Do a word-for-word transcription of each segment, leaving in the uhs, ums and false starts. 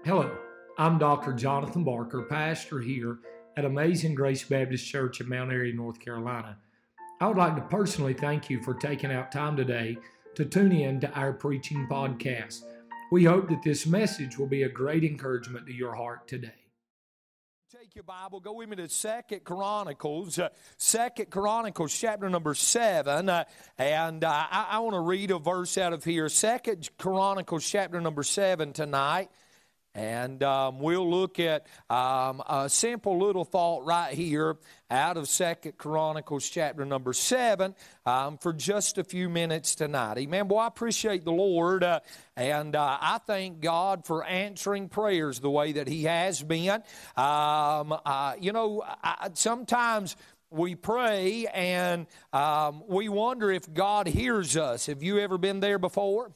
Hello, I'm Doctor Jonathan Barker, pastor here at Amazing Grace Baptist Church in Mount Airy, North Carolina. I would like to personally thank you for taking out time today to tune in to our preaching podcast. We hope that this message will be a great encouragement to your heart today. Take your Bible, go with me to Second Chronicles, uh, Second Chronicles chapter number seven, uh, and uh, I, I want to read a verse out of here, Second Chronicles chapter number seven tonight. And um, we'll look at um, a simple little thought right here out of Second Chronicles chapter number seven um, for just a few minutes tonight. Amen. Boy, I appreciate the Lord, uh, and uh, I thank God for answering prayers the way that He has been. Um, uh, you know, I, sometimes we pray and um, we wonder if God hears us. Have you ever been there before?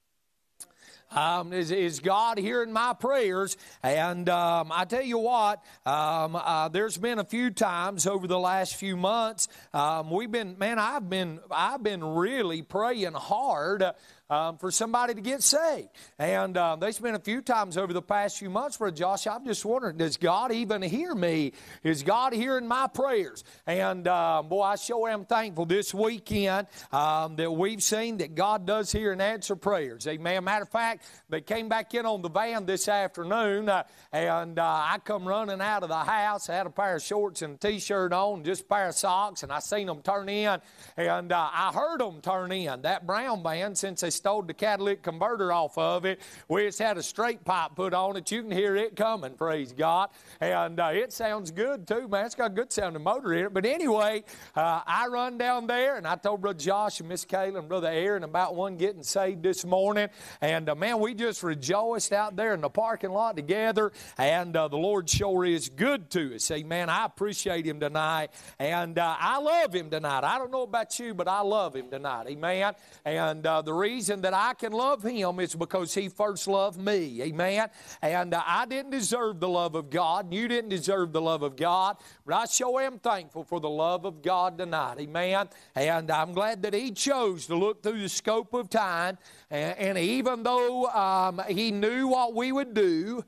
Um, is, is God hearing my prayers? And um, I tell you what, um, uh, there's been a few times over the last few months. Um, we've been, man, I've been, I've been really praying hard. Uh, Um, for somebody to get saved. And uh, there's been a few times over the past few months where, Josh, I'm just wondering, does God even hear me? Is God hearing my prayers? And, uh, boy, I sure am thankful this weekend um, that we've seen that God does hear and answer prayers. Amen. Matter of fact, they came back in on the van this afternoon, uh, and uh, I come running out of the house. I had a pair of shorts and a T-shirt on, just a pair of socks, and I seen them turn in, and uh, I heard them turn in. That brown van, since they stole the catalytic converter off of it, we just had a straight pipe put on it. You can hear it coming, praise God. And uh, it sounds good too, man. It's got a good sounding motor in it. But anyway, uh, I run down there, and I told Brother Josh and Miss Kayla and Brother Aaron about one getting saved this morning. And uh, man, we just rejoiced out there in the parking lot together. And uh, the Lord sure is good to us. Amen. I appreciate Him tonight. And uh, I love Him tonight. I don't know about you, but I love Him tonight. Amen. And uh, the reason that I can love Him is because He first loved me. Amen. And uh, I didn't deserve the love of God. You didn't deserve the love of God. But I sure am thankful for the love of God tonight. Amen. And I'm glad that He chose to look through the scope of time. And, and even though um, He knew what we would do,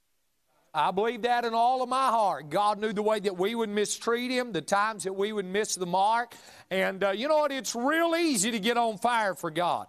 I believe that in all of my heart. God knew the way that we would mistreat Him, the times that we would miss the mark. And uh, you know what? It's real easy to get on fire for God.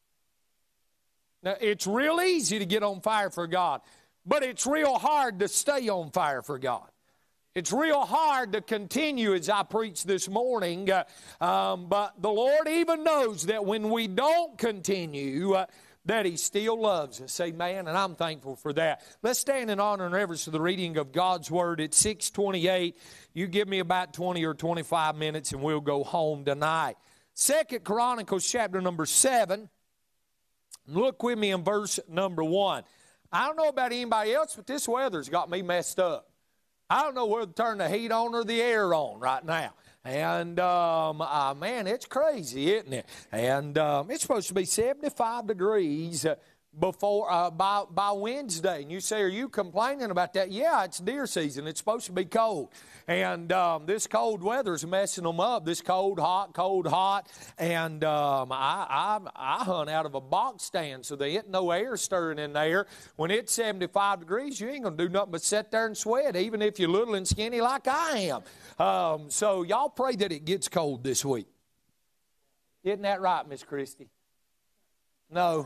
Now, it's real easy to get on fire for God, but it's real hard to stay on fire for God. It's real hard to continue as I preach this morning, uh, um, but the Lord even knows that when we don't continue, uh, that He still loves us. Amen, and I'm thankful for that. Let's stand in honor and reverence to the reading of God's Word at six twenty-eight. You give me about twenty or twenty-five minutes and we'll go home tonight. Second Chronicles chapter number seven. Look with me in verse number one. I don't know about anybody else, but this weather's got me messed up. I don't know whether to turn the heat on or the air on right now. And, um, uh, man, it's crazy, isn't it? And um, it's supposed to be seventy-five degrees uh, before uh, by, by Wednesday. And you say, are you complaining about that? Yeah, it's deer season. It's supposed to be cold. And um, this cold weather is messing them up. This cold, hot, cold, hot. And um, I, I, I hunt out of a box stand, so there ain't no air stirring in there. When it's seventy-five degrees, you ain't going to do nothing but sit there and sweat, even if you're little and skinny like I am. Um, so y'all pray that it gets cold this week. Isn't that right, Miss Christie? No.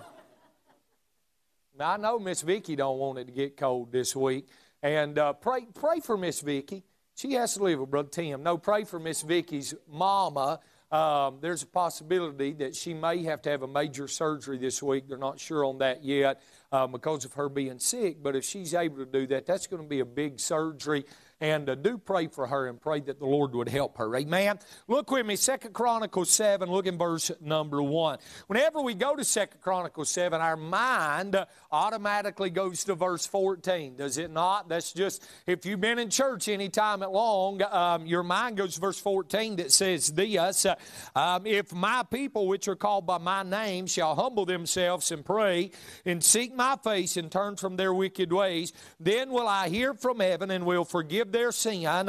Now, I know Miss Vicki don't want it to get cold this week. And uh, pray, pray for Miss Vicki. She has to live with Brother Tim. No, pray for Miss Vicky's mama. Um, there's a possibility that she may have to have a major surgery this week. They're not sure on that yet um, because of her being sick. But if she's able to do that, that's going to be a big surgery. And uh, do pray for her and pray that the Lord would help her. Amen. Look with me, Second Chronicles seven, look in verse number one. Whenever we go to Second Chronicles seven, our mind uh, automatically goes to verse fourteen, does it not? That's just, if you've been in church any time at long, um, your mind goes to verse fourteen that says this, uh, um, if my people which are called by my name shall humble themselves and pray and seek my face and turn from their wicked ways, then will I hear from heaven and will forgive their sin uh,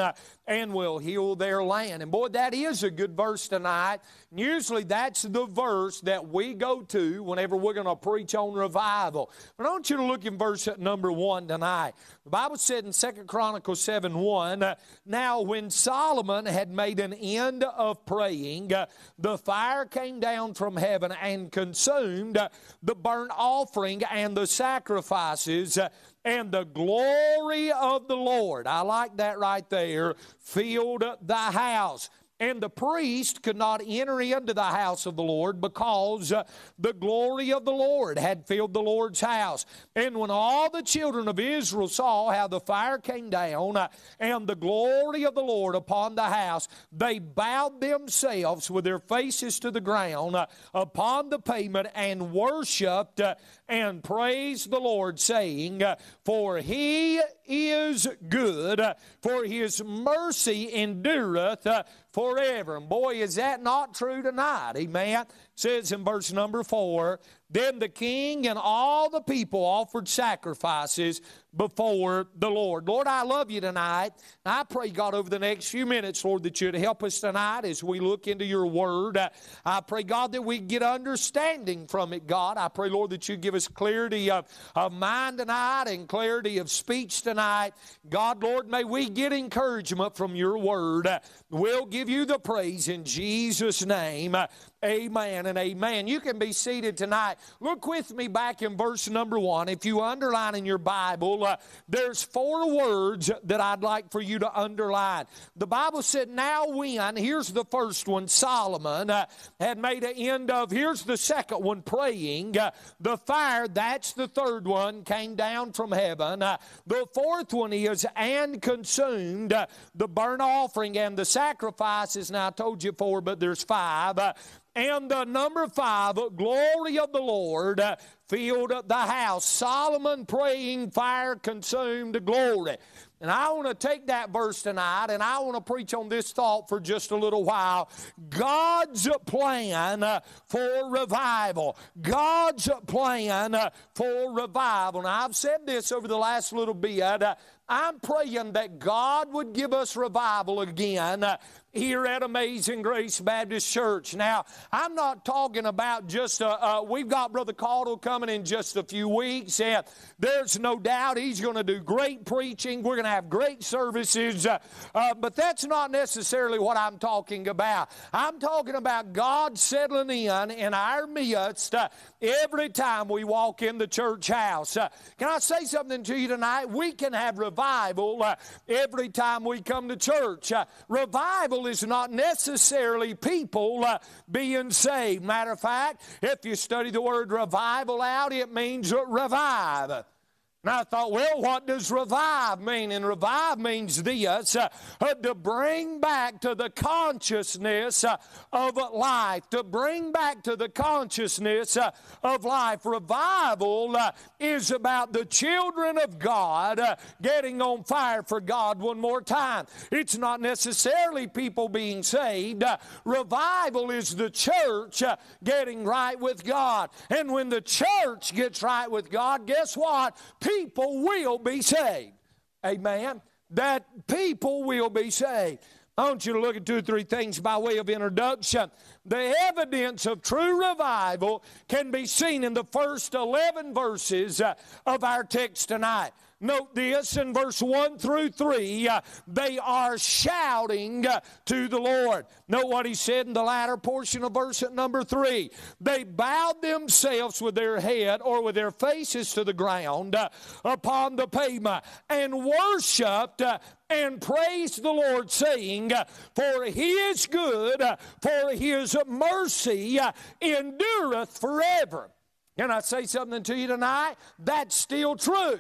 and will heal their land. And boy, that is a good verse tonight. Usually that's the verse that we go to whenever we're going to preach on revival. But I want you to look in verse number one tonight. The Bible said in Second Chronicles seven one, now when Solomon had made an end of praying, the fire came down from heaven and consumed the burnt offering and the sacrifices, and the glory of the Lord, I like that right there, filled the house. And the priest could not enter into the house of the Lord because uh, the glory of the Lord had filled the Lord's house. And when all the children of Israel saw how the fire came down uh, and the glory of the Lord upon the house, they bowed themselves with their faces to the ground uh, upon the pavement and worshiped uh, and praised the Lord, saying, uh, for He is good, uh, for His mercy endureth uh, forever. And boy, is that not true tonight? Amen. It says in verse number four, then the king and all the people offered sacrifices before the Lord. Lord, I love you tonight. I pray, God, over the next few minutes, Lord, that you'd help us tonight as we look into your word. I pray, God, that we get understanding from it, God. I pray, Lord, that you give us clarity of, of mind tonight and clarity of speech tonight. God, Lord, may we get encouragement from your word. We'll give you the praise in Jesus' name. Amen and amen. You can be seated tonight. Look with me back in verse number one. If you underline in your Bible, uh, there's four words that I'd like for you to underline. The Bible said, now when, here's the first one, Solomon uh, had made an end of, here's the second one, praying. Uh, the fire, that's the third one, came down from heaven. Uh, the fourth one is, and consumed uh, the burnt offering and the sacrifices. Now I told you four, but there's five. Uh, And the number five, glory of the Lord uh, filled the house. Solomon praying, fire consumed glory. And I want to take that verse tonight and I want to preach on this thought for just a little while. God's plan uh, for revival. God's plan uh, for revival. Now I've said this over the last little bit. Uh, I'm praying that God would give us revival again uh, here at Amazing Grace Baptist Church. Now, I'm not talking about just, uh, uh, we've got Brother Caudle coming in just a few weeks, and there's no doubt he's going to do great preaching. We're going to have great services, uh, uh, but that's not necessarily what I'm talking about. I'm talking about God settling in in our midst uh, every time we walk in the church house. Uh, can I say something to you tonight? We can have revival. Revival uh, every time we come to church. Uh, revival is not necessarily people uh, being saved. Matter of fact, if you study the word revival out, it means revive. And I thought, well, what does revive mean? And revive means this, uh, uh, to bring back to the consciousness uh, of life. To bring back to the consciousness uh, of life. Revival uh, is about the children of God uh, getting on fire for God one more time. It's not necessarily people being saved. Uh, revival is the church uh, getting right with God. And when the church gets right with God, guess what? People will be saved. Amen. That people will be saved. I want you to look at two or three things by way of introduction. The evidence of true revival can be seen in the first eleven verses uh, of our text tonight. Note this in verse one through three, uh, they are shouting uh, to the Lord. Note what he said in the latter portion of verse number three. They bowed themselves with their head or with their faces to the ground uh, upon the pavement and worshiped uh, and praised the Lord, saying, uh, for He is good, uh, for His mercy uh, endureth forever. Can I say something to you tonight? That's still true.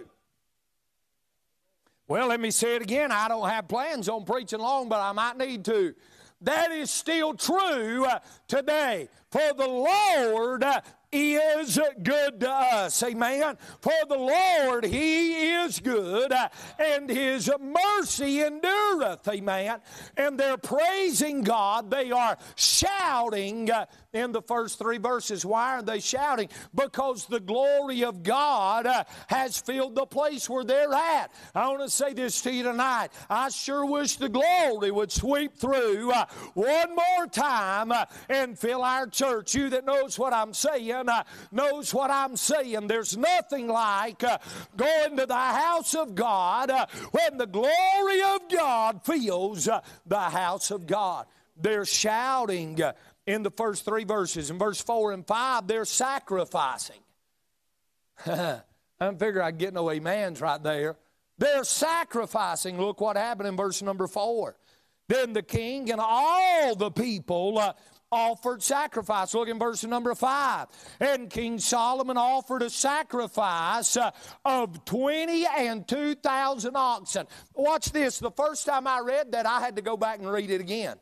Well, let me say it again. I don't have plans on preaching long, but I might need to. That is still true uh, today. For the Lord uh, is good to us. Amen. For the Lord, He is good, uh, and His mercy endureth. Amen. And they're praising God. They are shouting uh, in the first three verses. Why are they shouting? Because the glory of God uh, has filled the place where they're at. I want to say this to you tonight. I sure wish the glory would sweep through uh, one more time uh, and fill our church. You that knows what I'm saying uh, knows what I'm saying. There's nothing like uh, going to the house of God uh, when the glory of God fills uh, the house of God. They're shouting uh, in the first three verses. In verse four and five, they're sacrificing. I didn't figure I'd get no amens right there. They're sacrificing. Look what happened in verse number four. Then the king and all the people uh, offered sacrifice. Look in verse number five. And King Solomon offered a sacrifice uh, of twenty and two thousand oxen. Watch this. The first time I read that, I had to go back and read it again.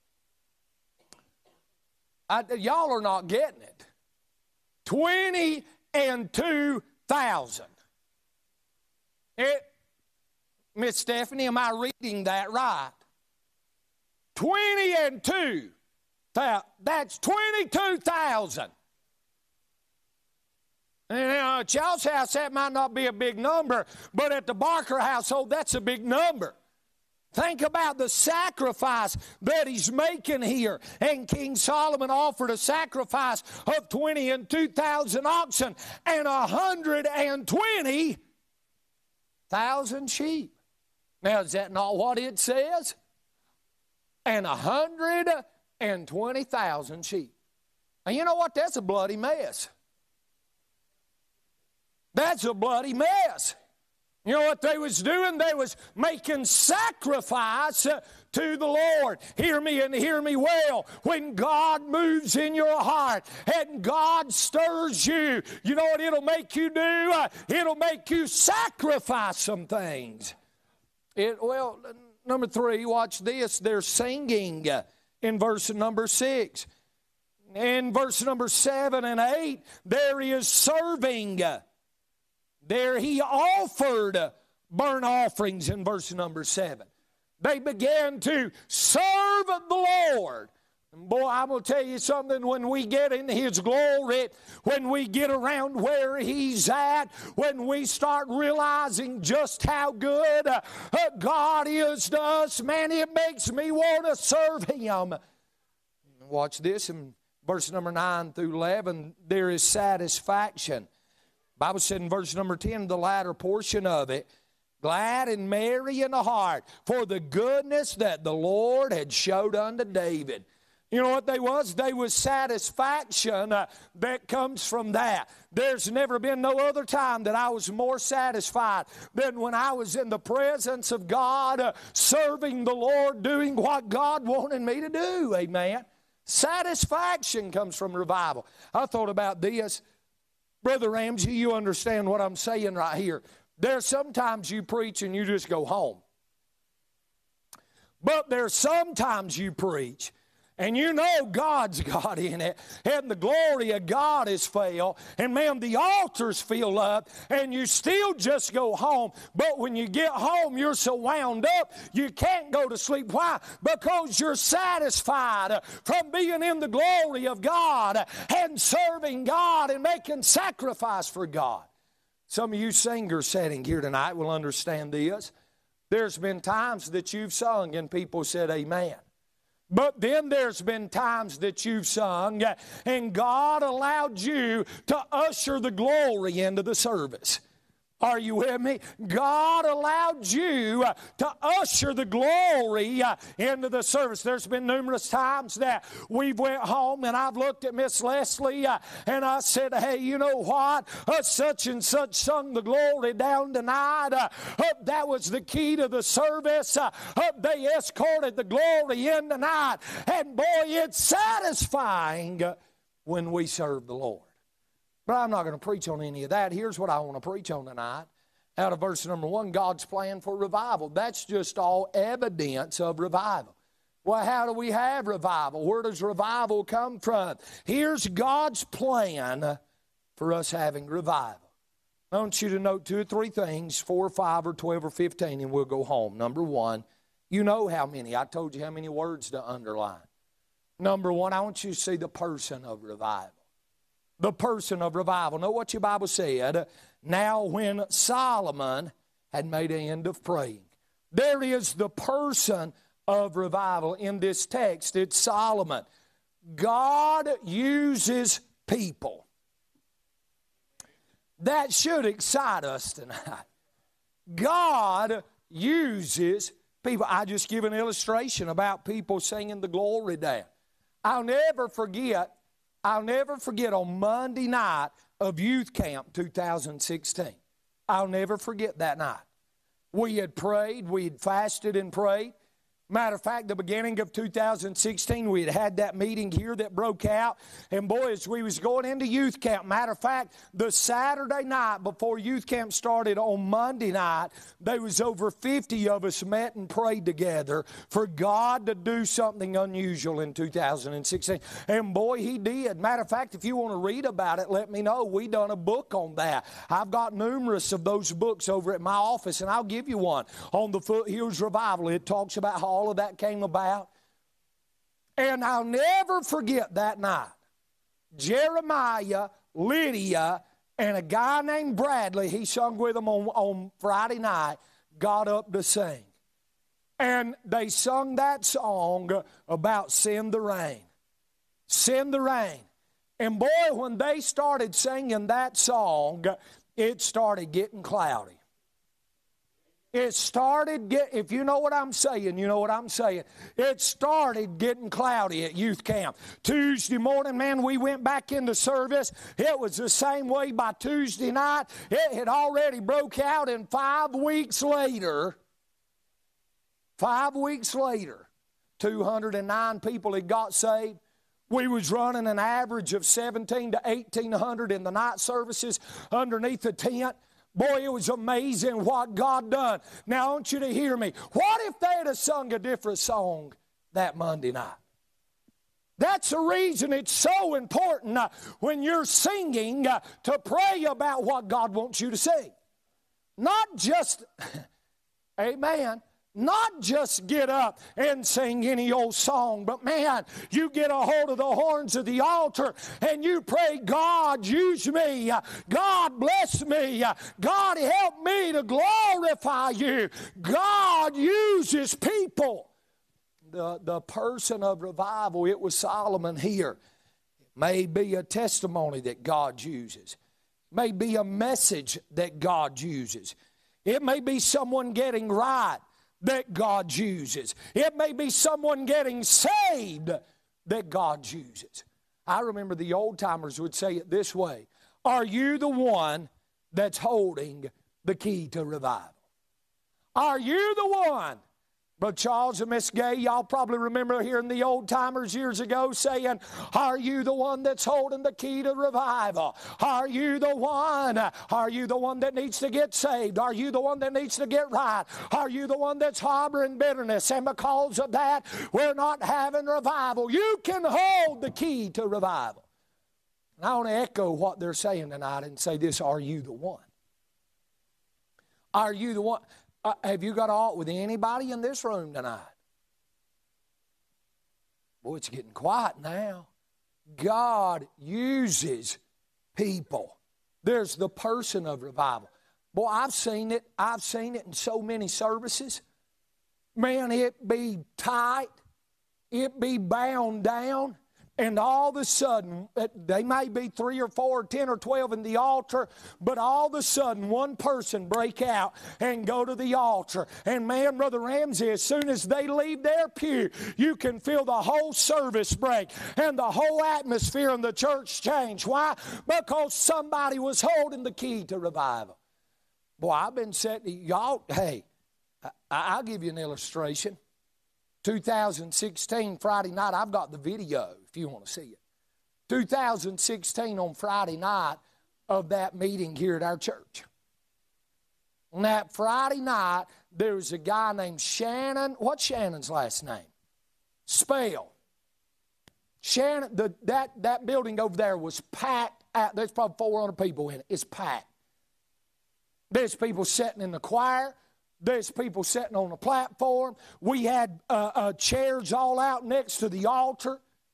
I, y'all are not getting it. Twenty and two thousand. It, Miss Stephanie, am I reading that right? Twenty and two. That's twenty-two thousand. And uh, at y'all's house, that might not be a big number, but at the Barker household, that's a big number. Think about the sacrifice that he's making here. And King Solomon offered a sacrifice of twenty and two thousand oxen and one hundred twenty thousand sheep. Now, is that not what it says? And one hundred twenty thousand sheep. And you know what? That's a bloody mess. That's a bloody mess. You know what they was doing? They was making sacrifice uh, to the Lord. Hear me and hear me well. When God moves in your heart and God stirs you, you know what it'll make you do? Uh, it'll make you sacrifice some things. It, well, number three, watch this. They're singing uh, in verse number six. In verse number seven and eight, there is serving. There he offered burnt offerings in verse number seven. They began to serve the Lord. And boy, I'm going to tell you something. When we get in His glory, when we get around where He's at, when we start realizing just how good uh, God is to us, man, it makes me want to serve Him. Watch this in verse number nine through eleven. There is satisfaction. The Bible said in verse number ten, the latter portion of it, glad and merry in the heart for the goodness that the Lord had showed unto David. You know what they was? They was satisfaction uh, that comes from that. There's never been no other time that I was more satisfied than when I was in the presence of God, uh, serving the Lord, doing what God wanted me to do. Amen. Satisfaction comes from revival. I thought about this. Brother Ramsey, you understand what I'm saying right here. There's sometimes you preach and you just go home. But there's sometimes you preach and you know God's got in it, and the glory of God is filled, and man, the altar's filled up, and you still just go home. But when you get home, you're so wound up, you can't go to sleep. Why? Because you're satisfied from being in the glory of God and serving God and making sacrifice for God. Some of you singers sitting here tonight will understand this. There's been times that you've sung and people said amen. But then there's been times that you've sung and God allowed you to usher the glory into the service. Are you with me? God allowed you uh, to usher the glory uh, into the service. There's been numerous times that we've went home and I've looked at Miss Leslie uh, and I said, hey, you know what? Uh, such and such sung the glory down tonight. Uh, uh, that was the key to the service. Uh, uh, they escorted the glory in tonight. And boy, it's satisfying uh, when we serve the Lord. But I'm not going to preach on any of that. Here's what I want to preach on tonight. Out of verse number one, God's plan for revival. That's just all evidence of revival. Well, how do we have revival? Where does revival come from? Here's God's plan for us having revival. I want you to note two or three things, four or five or twelve or fifteen, and we'll go home. Number one, you know how many. I told you how many words to underline. Number one, I want you to see the person of revival. The person of revival. Know what your Bible said? Now when Solomon had made an end of praying. There is the person of revival in this text. It's Solomon. God uses people. That should excite us tonight. God uses people. I just give an illustration about people singing the glory down. I'll never forget, I'll never forget on Monday night of youth camp two thousand sixteen. I'll never forget that night. We had prayed, we had fasted and prayed. Matter of fact, the beginning of two thousand sixteen, we had had that meeting here that broke out. And boy, as we was going into youth camp, matter of fact, the Saturday night before youth camp started on Monday night, there was over fifty of us met and prayed together for God to do something unusual in two thousand sixteen. And boy, He did. Matter of fact, if you want to read about it, let me know. We done a book on that. I've got numerous of those books over at my office, and I'll give you one on the Foothills Revival. It talks about how all of that came about. And I'll never forget that night. Jeremiah, Lydia, and a guy named Bradley, he sung with them on, on Friday night, got up to sing. And they sung that song about send the rain. Send the rain. And boy, when they started singing that song, it started getting cloudy. It started, get, if you know what I'm saying, you know what I'm saying. It started getting cloudy at youth camp. Tuesday morning, man, we went back into service. It was the same way by Tuesday night. It had already broke out, and five weeks later, five weeks later, two hundred nine people had got saved. We was running an average of seventeen to eighteen hundred in the night services underneath the tent. Boy, it was amazing what God done. Now, I want you to hear me. What if they had sung a different song that Monday night? That's the reason it's so important uh, when you're singing uh, to pray about what God wants you to sing. Not just, amen, not just get up and sing any old song, but man, you get a hold of the horns of the altar and you pray, God, use me. God, bless me. God, help me to glorify you. God uses people. The, the person of revival, it was Solomon here. It may be a testimony that God uses. It may be a message that God uses. It may be someone getting right that God uses. It may be someone getting saved that God uses. I remember the old timers would say it this way: are you the one that's holding the key to revival? Are you the one? Brother Charles and Miss Gay, y'all probably remember hearing the old timers years ago saying, are you the one that's holding the key to revival? Are you the one? Are you the one that needs to get saved? Are you the one that needs to get right? Are you the one that's harboring bitterness? And because of that, we're not having revival. You can hold the key to revival. And I want to echo what they're saying tonight and say this: are you the one? Are you the one? Uh, have you got aught with anybody in this room tonight? Boy, it's getting quiet now. God uses people. There's the person of revival. Boy, I've seen it. I've seen it in so many services. Man, it be tight. It be bound down. And all of a sudden, they may be three or four, or ten or twelve in the altar, but all of a sudden one person break out and go to the altar. And man, Brother Ramsey, as soon as they leave their pew, you can feel the whole service break and the whole atmosphere in the church change. Why? Because somebody was holding the key to revival. Boy, I've been setting, y'all, hey, I, I'll give you an illustration. two thousand sixteen, Friday night, I've got the video if you want to see it. two thousand sixteen on Friday night of that meeting here at our church. On that Friday night, there was a guy named Shannon. What's Shannon's last name? Spell. Shannon, the, that, that building over there was packed out. There's probably four hundred people in it. It's packed. There's people sitting in the choir. There's people sitting on the platform. We had uh, uh, chairs all out next to the altar.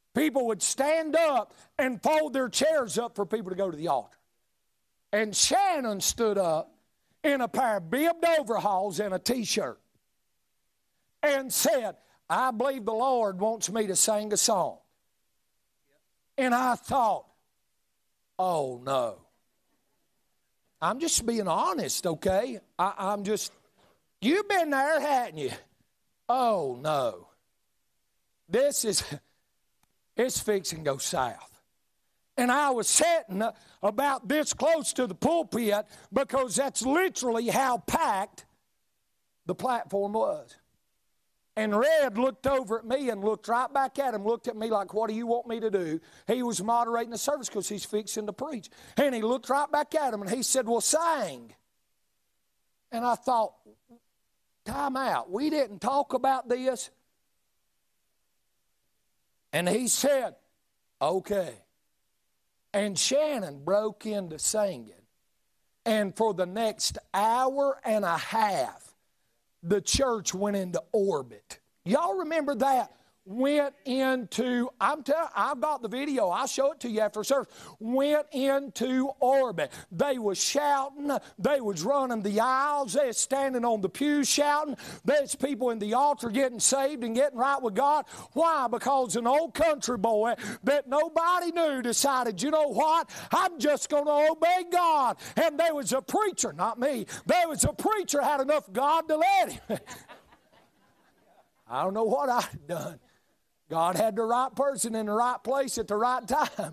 people would stand up and fold their chairs up for people to go to the altar. And Shannon stood up in a pair of bibbed overalls and a T-shirt and said, I believe the Lord wants me to sing a song. And I thought, oh no. I'm just being honest, okay? I, I'm just, you've been there, hadn't you? Oh no. This is, it's fixing to go south. And I was sitting about this close to the pulpit because that's literally how packed the platform was. And Red looked over at me and looked right back at him, looked at me like, what do you want me to do? He was moderating the service because he's fixing to preach. And he looked right back at him and he said, well, sing. And I thought, time out. We didn't talk about this. And he said, okay. And Shannon broke into singing. And for the next hour and a half, the church went into orbit. Y'all remember that? Went into, I'm telling I've got the video, I'll show it to you after service. Went into orbit. They was shouting, they was running the aisles, they was standing on the pews shouting. There's people in the altar getting saved and getting right with God. Why? Because an old country boy that nobody knew decided, you know what? I'm just going to obey God. And there was a preacher, not me, there was a preacher had enough God to let him. I don't know what I'd have done. God had the right person in the right place at the right time.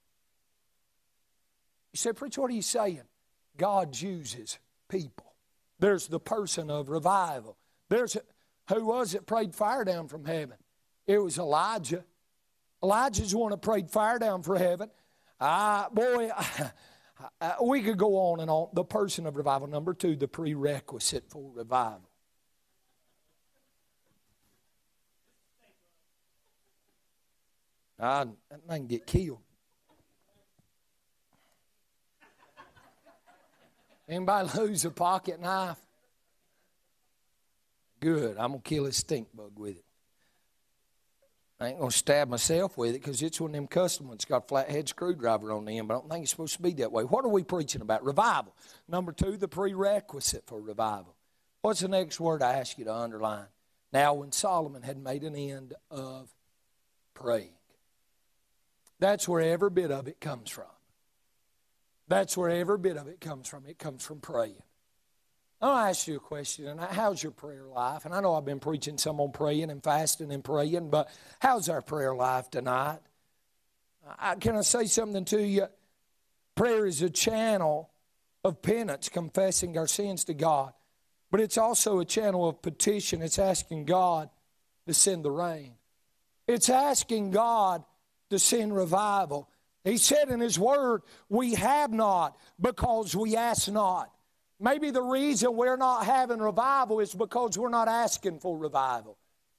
You say, preacher, what are you saying? God uses people. There's the person of revival. There's a, who was it prayed fire down from heaven? It was Elijah. Elijah's the one that prayed fire down from heaven. Ah, boy, we could go on and on. The person of revival. Number two, the prerequisite for revival. I, that man can get killed. Anybody lose a pocket knife? Good. I'm going to kill a stink bug with it. I ain't going to stab myself with it because it's one of them custom ones. It's got a flathead screwdriver on the end, but I don't think it's supposed to be that way. What are we preaching about? Revival. Number two, the prerequisite for revival. What's the next word I ask you to underline? Now, when Solomon had made an end of praying. That's where every bit of it comes from. That's where every bit of it comes from. It comes from praying. I'll ask you a question. And how's your prayer life? And I know I've been preaching some on praying and fasting and praying, but how's our prayer life tonight? I, can I say something to you? Prayer is a channel of penance, confessing our sins to God. But it's also a channel of petition. It's asking God to send the rain. It's asking God to send revival. He said in His Word, we have not because we ask not. Maybe the reason we're not having revival is because we're not asking for revival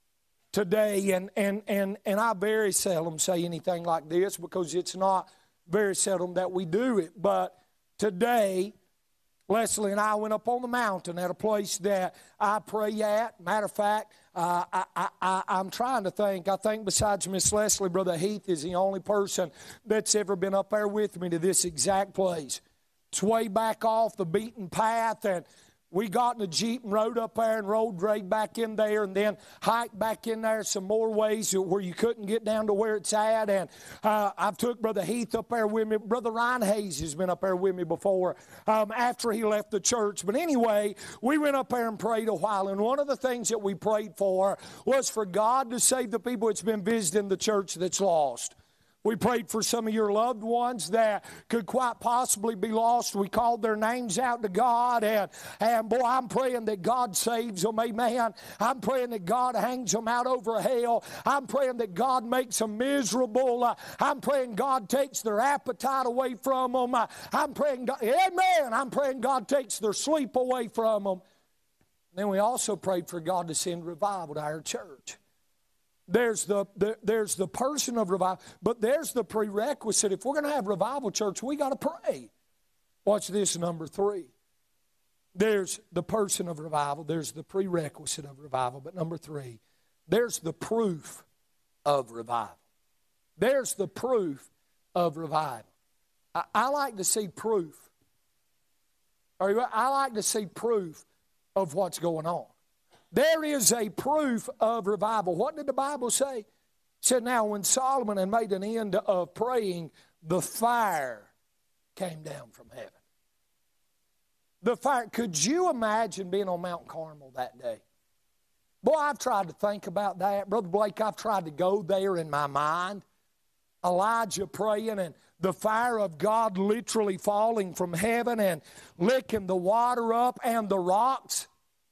today. And, and, and, and I very seldom say anything like this because it's not very seldom that we do it. But today, Leslie and I went up on the mountain at a place that I pray at. Matter of fact, uh, I, I, I, I'm trying to think. I think besides Miss Leslie, Brother Heath is the only person that's ever been up there with me to this exact place. It's way back off the beaten path, and we got in a Jeep and rode up there and rode right back in there and then hiked back in there some more ways where you couldn't get down to where it's at. And uh, I've took Brother Heath up there with me. Brother Ryan Hayes has been up there with me before um, after he left the church. But anyway, we went up there and prayed a while. And one of the things that we prayed for was for God to save the people that's been visiting the church that's lost. We prayed for some of your loved ones that could quite possibly be lost. We called their names out to God. And, and boy, I'm praying that God saves them. Amen. I'm praying that God hangs them out over hell. I'm praying that God makes them miserable. Uh, I'm praying God takes their appetite away from them. Uh, I'm praying, God, amen. I'm praying God takes their sleep away from them. Then we also prayed for God to send revival to our church. There's the, the, there's the person of revival, but there's the prerequisite. If we're going to have revival, church, we got to pray. Watch this, number three. There's the person of revival. There's the prerequisite of revival. But number three, there's the proof of revival. There's the proof of revival. I, I like to see proof. Or I like to see proof of what's going on. There is a proof of revival. What did the Bible say? It said, now when Solomon had made an end of praying, the fire came down from heaven. The fire. Could you imagine being on Mount Carmel that day? Boy, I've tried to think about that. Brother Blake, I've tried to go there in my mind. Elijah praying and the fire of God literally falling from heaven and licking the water up and the rocks.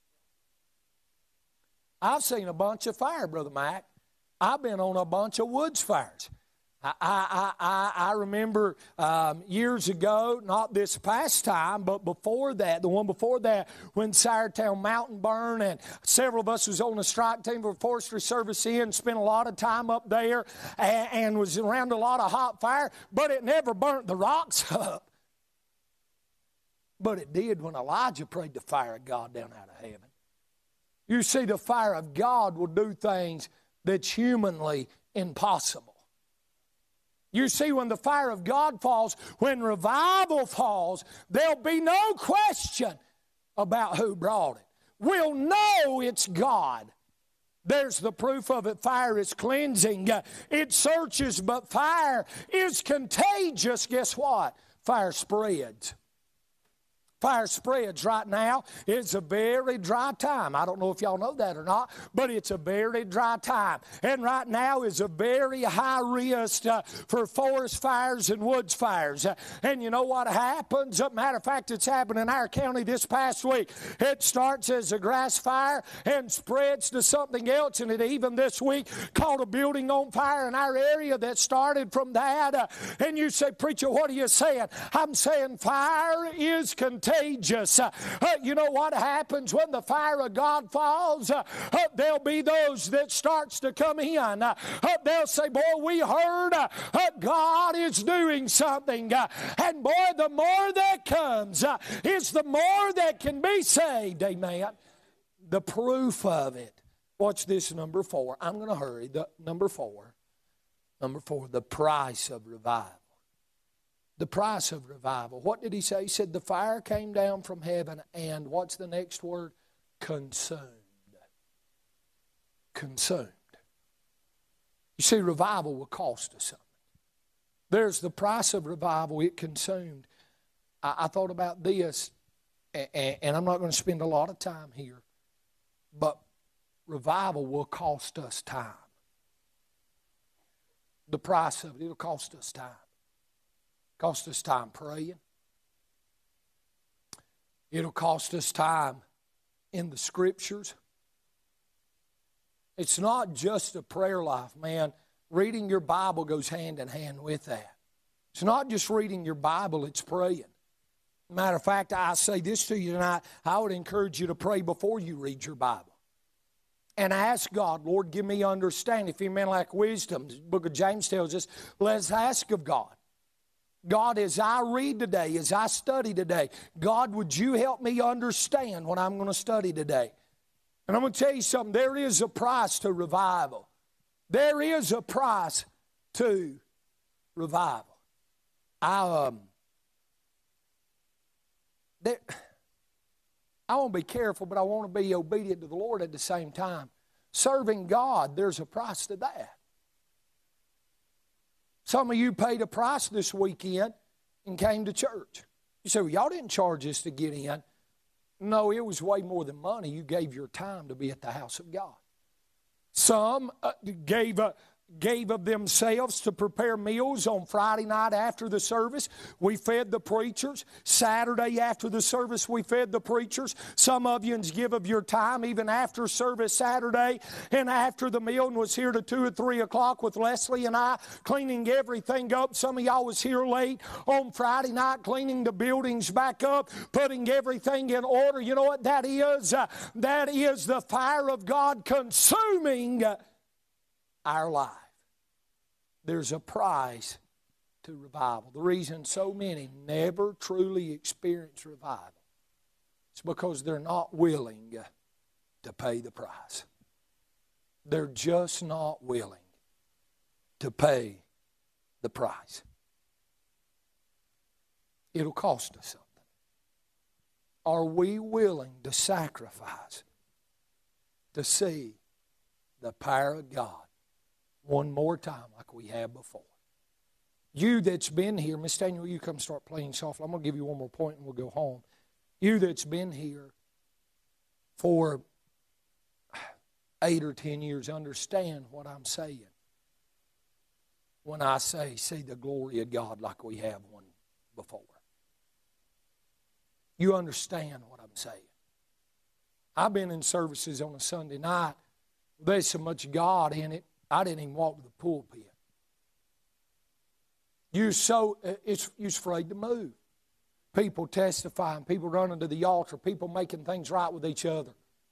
I've seen a bunch of fire, Brother Mac. I've been on a bunch of woods fires. I, I, I, I remember um, years ago, not this past time, but before that, the one before that, when Sauratown Mountain burned, and several of us was on the strike team for Forestry Service in, spent a lot of time up there, and, and was around a lot of hot fire, but it never burnt the rocks up. But it did when Elijah prayed the fire of God down out of heaven. You see, the fire of God will do things that's humanly impossible. You see, when the fire of God falls, when revival falls, there'll be no question about who brought it. We'll know it's God. There's the proof of it. Fire is cleansing. It searches, but fire is contagious. Guess what? Fire spreads. Fire spreads right now. It's a very dry time. I don't know if y'all know that or not, but it's a very dry time. And right now is a very high risk uh, for forest fires and woods fires. Uh, and you know what happens? Uh, matter of fact, it's happened in our county this past week. It starts as a grass fire and spreads to something else. And it even this week caught a building on fire in our area that started from that. Uh, and you say, preacher, what are you saying? I'm saying fire is contagious. Contagious. Uh, uh, you know what happens when the fire of God falls? Uh, uh, there'll be those that starts to come in. Uh, uh, they'll say, boy, we heard uh, uh, God is doing something. Uh, and boy, the more that comes uh, is the more that can be saved. Amen. The proof of it. Watch this, number four. I'm going to hurry. The, number four. Number four, the price of revival. The price of revival. What did he say? He said the fire came down from heaven and what's the next word? Consumed. Consumed. You see, revival will cost us something. There's the price of revival. It consumed. I, I thought about this, and, and I'm not going to spend a lot of time here, but revival will cost us time. The price of it, it'll cost us time. Cost us time praying. It'll cost us time in the Scriptures. It's not just a prayer life, man. Reading your Bible goes hand in hand with that. It's not just reading your Bible, it's praying. Matter of fact, I say this to you tonight. I would encourage you to pray before you read your Bible. And ask God, Lord, give me understanding. If any man lack wisdom, the book of James tells us, let's ask of God. God, as I read today, as I study today, God, would you help me understand what I'm going to study today? And I'm going to tell you something. There is a price to revival. There is a price to revival. I, um, there, I want to be careful, but I want to be obedient to the Lord at the same time. Serving God, there's a price to that. Some of you paid a price this weekend and came to church. You say, well, y'all didn't charge us to get in. No, it was way more than money. You gave your time to be at the house of God. Some uh, gave a... gave of themselves to prepare meals on Friday night after the service. We fed the preachers. Saturday after the service, we fed the preachers. Some of you give of your time even after service Saturday and after the meal and was here to two or three o'clock with Leslie and I cleaning everything up. Some of y'all was here late on Friday night cleaning the buildings back up, putting everything in order. You know what that is? Uh, that is the fire of God consuming uh, our life. There's a price to revival. The reason so many never truly experience revival is because they're not willing to pay the price. They're just not willing to pay the price. It'll cost us something. Are we willing to sacrifice to see the power of God one more time like we have before? You that's been here, Miss Daniel, you come start playing softly. I'm going to give you one more point and we'll go home. You that's been here for eight or ten years, understand what I'm saying when I say, see the glory of God like we have one before. You understand what I'm saying. I've been in services on a Sunday night. There's so much God in it, I didn't even walk to the pulpit. You're so, it's, you're afraid to move. People testifying, people running to the altar, people making things right with each other.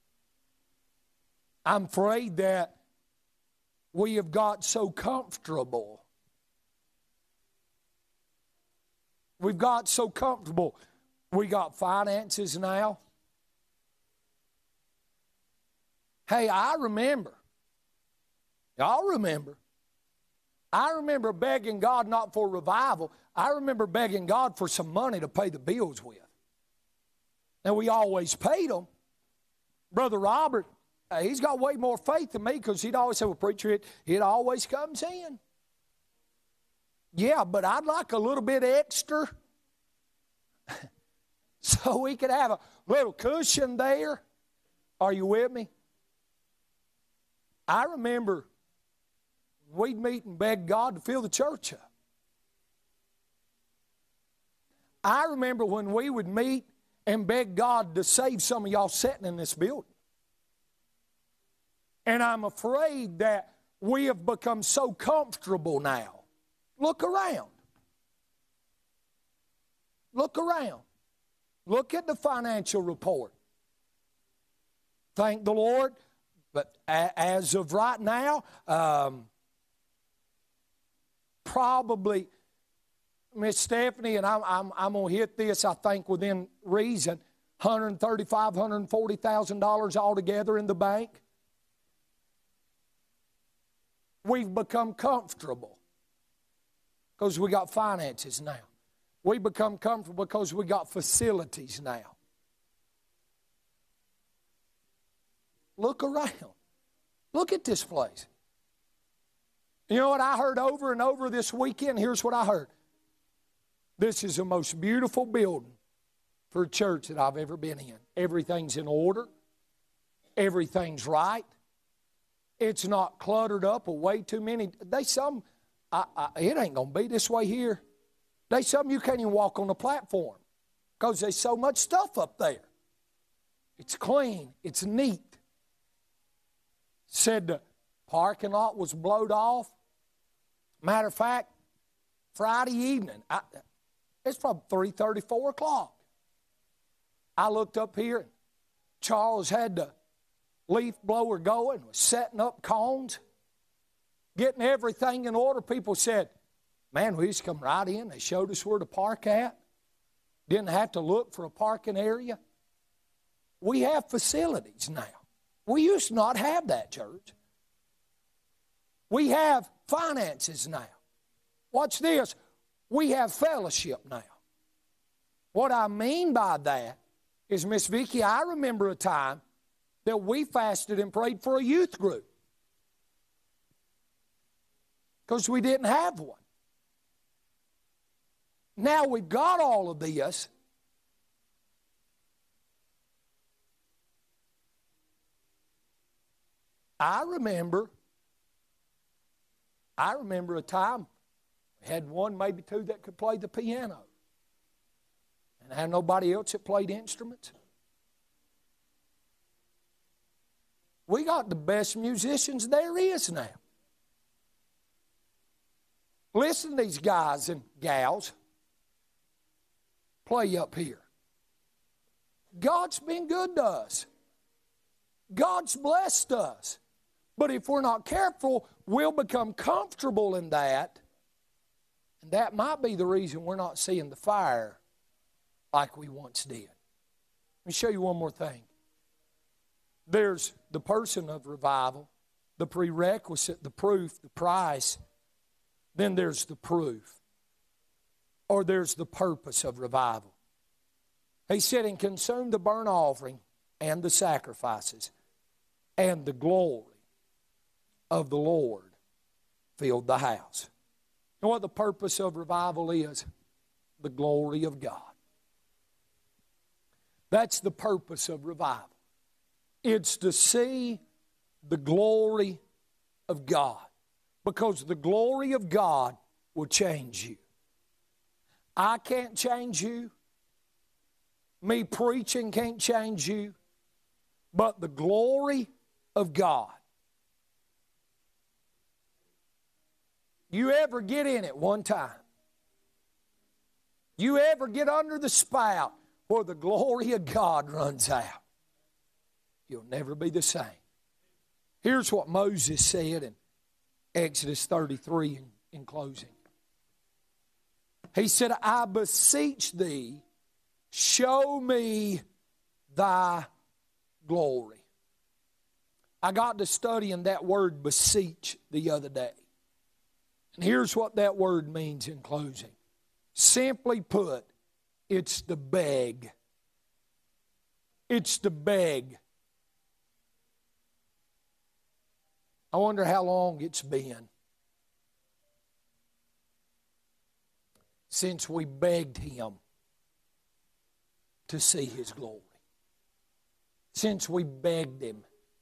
I'm afraid that we have got so comfortable. We've got so comfortable. We got finances now. Hey, I remember. Y'all remember. I remember begging God not for revival. I remember begging God for some money to pay the bills with. And we always paid them. Brother Robert, uh, he's got way more faith than me because he'd always say, well, preacher, it, it always comes in. Yeah, but I'd like a little bit extra so we could have a little cushion there. Are you with me? I remember we'd meet and beg God to fill the church up. I remember when we would meet and beg God to save some of y'all sitting in this building. And I'm afraid that we have become so comfortable now. Look around. Look around. Look at the financial report. Thank the Lord. But as of right now, um, probably, Miss Stephanie, and I'm, I'm, I'm going to hit this, I think, within reason, one hundred thirty-five thousand dollars, one hundred forty thousand dollars altogether in the bank. We've become comfortable because we got finances now. We've become comfortable because we got facilities now. Look around. Look at this place. You know what I heard over and over this weekend? Here's what I heard. This is the most beautiful building for a church that I've ever been in. Everything's in order. Everything's right. It's not cluttered up with way too many. They some, I, I, it ain't going to be this way here. They some you can't even walk on the platform because there's so much stuff up there. It's clean. It's neat. Said the parking lot was blowed off. Matter of fact, Friday evening, I, it's probably three thirty, four o'clock. I looked up here, and Charles had the leaf blower going, was setting up cones, getting everything in order. People said, man, we just come right in. They showed us where to park at. Didn't have to look for a parking area. We have facilities now. We used to not have that, church. We have finances now. Watch this. We have fellowship now. What I mean by that is, Miss Vicki, I remember a time that we fasted and prayed for a youth group because we didn't have one. Now we've got all of this. I remember, I remember a time we had one, maybe two that could play the piano. And I had nobody else that played instruments. We got the best musicians there is now. Listen to these guys and gals play up here. God's been good to us. God's blessed us. But if we're not careful, we'll become comfortable in that. And that might be the reason we're not seeing the fire like we once did. Let me show you one more thing. There's the person of revival, the prerequisite, the proof, the price. then there's the proof, or there's the purpose of revival. He said, and consume the burnt offering and the sacrifices, and the glory of the Lord filled the house. You know what the purpose of revival is? The glory of God. That's the purpose of revival. It's to see the glory of God, because the glory of God will change you. I can't change you. Me preaching can't change you. But the glory of God. You ever get in it one time? You ever get under the spout where the glory of God runs out? You'll never be the same. Here's what Moses said in Exodus thirty-three in, in closing. He said, I beseech thee, show me thy glory. I got to studying that word beseech the other day. And here's what that word means in closing. Simply put, it's to beg. It's to beg. I wonder how long it's been since we begged Him to see His glory. Since we begged Him.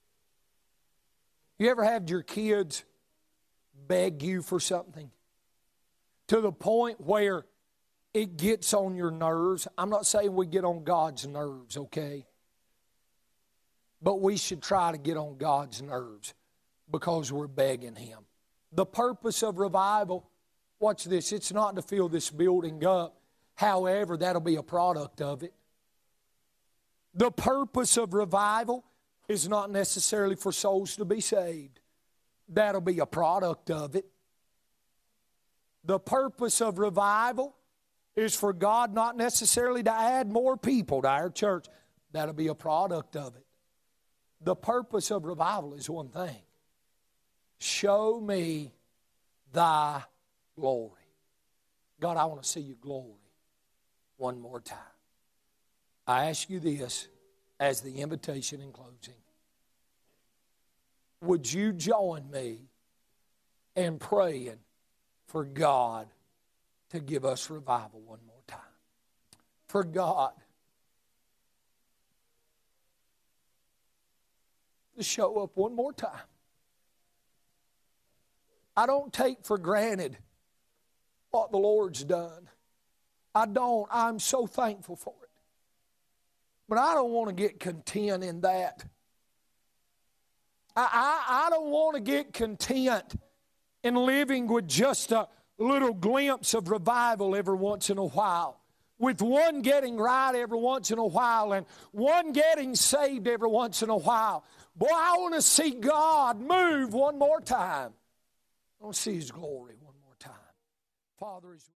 You ever had your kids beg you for something to the point where it gets on your nerves? I'm not saying we get on God's nerves, okay? But we should try to get on God's nerves because we're begging Him. The purpose of revival, watch this, it's not to fill this building up. However, that'll be a product of it. The purpose of revival is not necessarily for souls to be saved. That'll be a product of it. The purpose of revival is for God not necessarily to add more people to our church. That'll be a product of it. The purpose of revival is one thing. Show me thy glory. God, I want to see your glory one more time. I ask you this as the invitation in closing. Would you join me in praying for God to give us revival one more time? For God to show up one more time. I don't take for granted what the Lord's done. I don't. I'm so thankful for it. But I don't want to get content in that. I, I, I don't want to get content in living with just a little glimpse of revival every once in a while. With one getting right every once in a while and one getting saved every once in a while. Boy, I want to see God move one more time. I want to see His glory one more time. Father, as